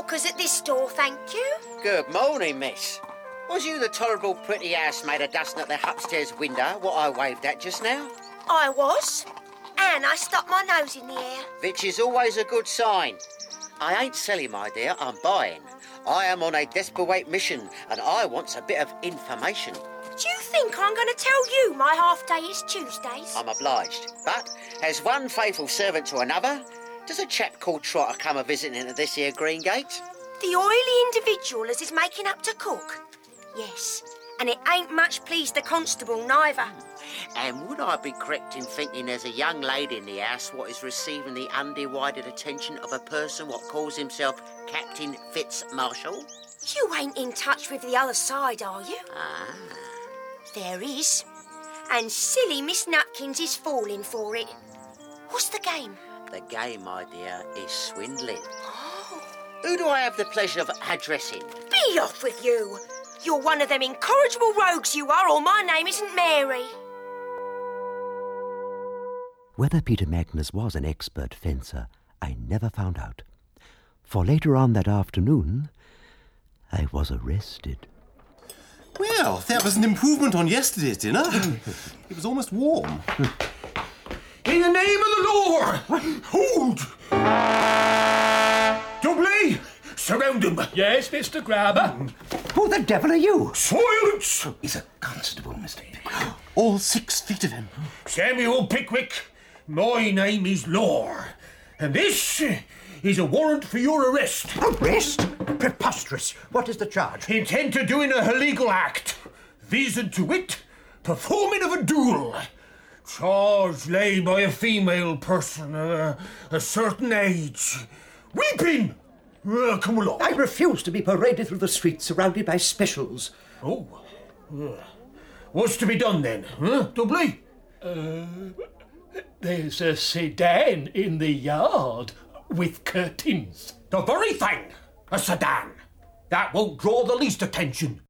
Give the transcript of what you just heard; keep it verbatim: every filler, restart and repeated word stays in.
corkers at this door, thank you. Good morning, miss. Was you the tolerable pretty housemaid a dusting at the upstairs window, what I waved at just now? I was. And I stuck my nose in the air. Which is always a good sign. I ain't selling, my dear, I'm buying. I am on a desperate mission, and I want a bit of information. Do you think I'm going to tell you my half day is Tuesdays? I'm obliged. But, as one faithful servant to another, does a chap called Trotter come a visiting into this here Greengate? The oily individual as is making up to cook? Yes, and it ain't much pleased the constable neither. And would I be correct in thinking there's a young lady in the house what is receiving the undivided attention of a person what calls himself Captain Fitzmarshall? You ain't in touch with the other side, are you? Ah. There is. And silly Miss Nutkins is falling for it. What's the game? The game, my dear, is swindling. Oh. Who do I have the pleasure of addressing? Be off with you. You're one of them incorrigible rogues you are, or my name isn't Mary. Whether Peter Magnus was an expert fencer, I never found out. For later on that afternoon, I was arrested. Well, that was an improvement on yesterday's dinner. It was almost warm. In the name of the law, hold! Doubly, surround him. Yes, Mister Grabber. Who the devil are you? Silence! He's a constable, Mister Pickwick. All six feet of him. Samuel Pickwick, my name is Law, and this is a warrant for your arrest. Arrest? Preposterous. What is the charge? Intent of doing a illegal act. Reason to wit, performing of a duel. Charge laid by a female person of a, a certain age. Weeping! Uh, come along. I refuse to be paraded through the streets surrounded by specials. Oh. Uh, what's to be done then, huh, Doubly? Uh, there's a sedan in the yard with curtains. The very thing. A sedan. That won't draw the least attention.